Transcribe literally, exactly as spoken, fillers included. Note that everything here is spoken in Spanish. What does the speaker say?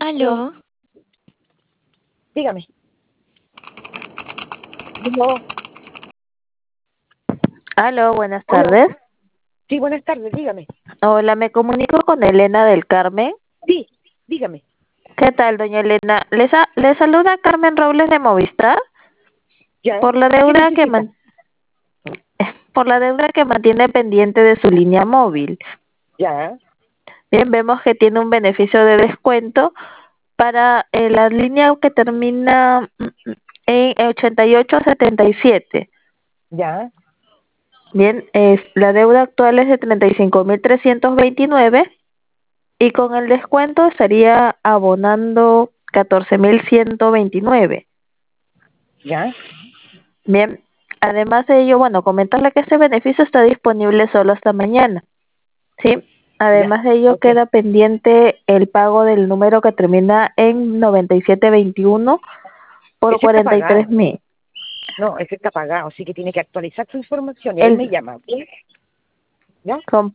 Aló, Aló, dígame. No, Aló, buenas hola. tardes. Sí, buenas tardes, dígame. Hola, me comunico con Elena del Carmen. Sí, dígame. ¿Qué tal, doña Elena? Le, sa- le saluda Carmen Robles de Movistar ¿Ya? por la ¿Qué deuda que necesita? man- por la deuda que mantiene pendiente de su línea móvil. ¿Ya? Bien, vemos que tiene un beneficio de descuento para eh, la línea que termina mm, mm, en ochenta y ocho setenta y siete. ¿Ya? Bien, es, la deuda actual es de treinta y cinco mil trescientos veintinueve y con el descuento estaría abonando catorce mil ciento veintinueve. ¿Ya? Bien, además de ello, bueno, comentarle que este beneficio está disponible solo hasta mañana, ¿sí? ¿Ya? Además de ello, Ok. queda pendiente el pago del número que termina en noventa y siete veintiuno por Ese está cuarenta y tres pagado. mil. No, ese está pagado, así que tiene que actualizar su información y ahí El, me llama. ¿Sí? ¿Ya?